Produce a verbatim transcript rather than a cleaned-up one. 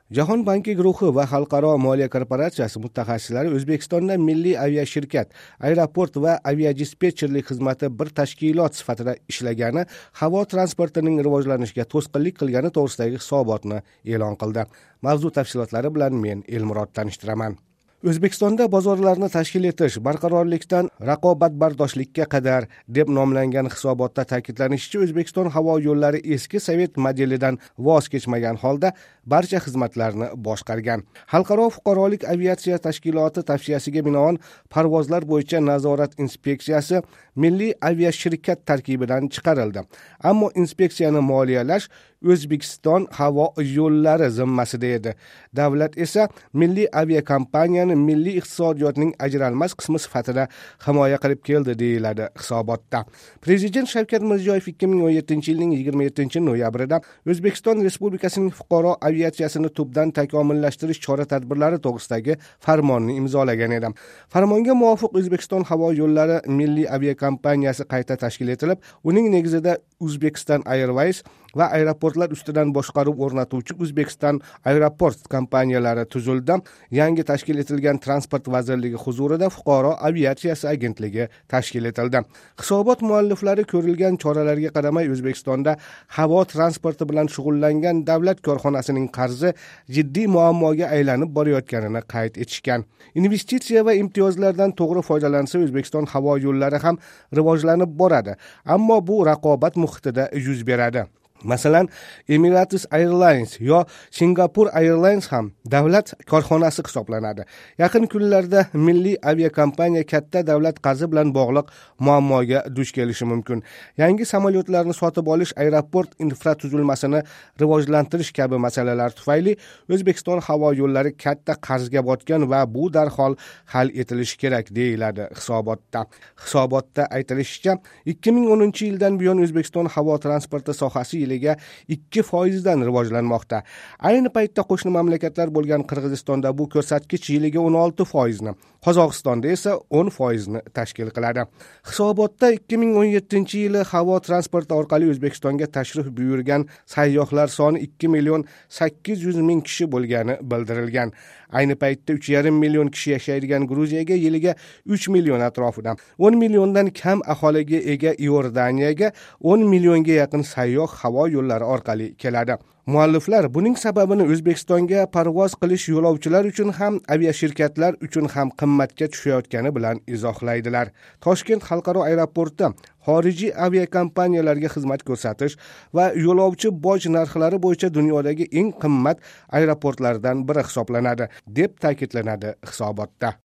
Jahon banki guruhi va Xalqaro moliya korporatsiyasi mutaxassislari O'zbekistonda milliy aviashirkat, aeroport va aviadispetcherlik xizmati bir tashkilot sifatida ishlagani havo transportining rivojlanishiga to'sqinlik qilgani to'g'risidagi hisobotni e'lon qildi. Mavzu tafsilotlari bilan men Elmurod tanishtiraman. O'zbekistonda bozorlarni tashkil etish barqarorlikdan raqobatbardoshlikka qadar deb nomlangan hisobotda ta'kidlanishicha, O'zbekiston havo yo'llari eski sovet modelidan voz kechmagan holda barcha xizmatlarni boshqargan. Xalqaro fuqarolik aviatsiya tashkiloti tavsiyasiga binoan parvozlar bo'yicha nazorat inspeksiyasi milliy aviashirkat tarkibidan chiqarildi. Ammo inspeksiyani moliyalash O'zbekiston havo yo'llari zimmasida edi. Davlat esa milliy aviakompaniyani milliy iqtisodiyotning ajralmas qismi sifatida himoya qilib keldi, deyiladi hisobotda. Prezident Shavkat Mirziyoyev ikki ming o'n yettinchi yilning yigirma yettinchi noyabrida O'zbekiston Respublikasining fuqaro aviatsiyasini tubdan takomillashtirish chora-tadbirlari to'g'risidagi farmonni imzolagan edi. Farmonga muvofiq O'zbekiston havo yo'llari milliy aviakompaniyasi qayta tashkil etilib, uning negizida Uzbekistan Airways va aeroportlar ustidan boshqaruv o'rnatuvchi Uzbekistan Aeroport kompaniyalari tuzildi. Yangi tashkil etilgan Transport vazirligi huzurida fuqaro aviatsiyasi agentligi tashkil etildi. Hisobot mualliflari ko'rilgan choralarga qaramay O'zbekistonda havo transporti bilan shug'ullangan davlat korxonasining qarzi jiddiy muammoga aylanib borayotganini qayd etishgan. Investitsiya va imtiyozlardan to'g'ri foydalansa O'zbekiston havo yo'llari ham rivojlanib boradi. Ammo bu raqobat muhitida yuz beradi. Masalan, Emirates Airlines yo Singapore Airlines ham davlat korxonasi hisoblanadi. Yaqin kunlarda milliy aviakompaniya katta davlat qarzi bilan bog'liq muammoga duch kelishi mumkin. Yangi samolyotlarni sotib olish, aeroport infratuzilmasini rivojlantirish kabi masalalar tufayli O'zbekiston havo yo'llari katta qarzga botgan va bu darhol hal etilishi kerak, deyiladi hisobotda. Hisobotda aytilishicha, ikki ming o'ninchi yildan buyon O'zbekiston havo transporti sohasi yiliga ikki foiz dan rivojlanmoqda. Ayni paytda qo'shni mamlakatlar bo'lgan Qirg'izistonda bu ko'rsatkich yiliga o'n olti foiz ni, Qozog'istonda esa o'n foiz ni tashkil qiladi. Hisobotda ikki ming o'n yettinchi yili havo transporti orqali O'zbekistonga tashrif buyurgan sayyohlar soni ikki million sakkiz yuz ming kishi bo'lgani bildirilgan. Ayni paytda uch yarim million kishi yashaydigan Gruziyaga yiliga uch million atrofida, o'n milliondan kam aholiga ega Iordaniyaga o'n millionga yaqin sayyoh havo yo'llari orqali keladi. Mualliflar buning sababini O'zbekistonga parvoz qilish yo'lovchilar uchun ham, aviashirkatlar uchun ham qimmatga tushayotgani bilan izohlaydilar. Toshkent xalqaro aeroporti xorijiy aviakompaniyalarga xizmat ko'rsatish va yo'lovchi boj narxlari bo'yicha dunyodagi eng qimmat aeroportlardan biri hisoblanadi, deb ta'kidlanadi hisobotda.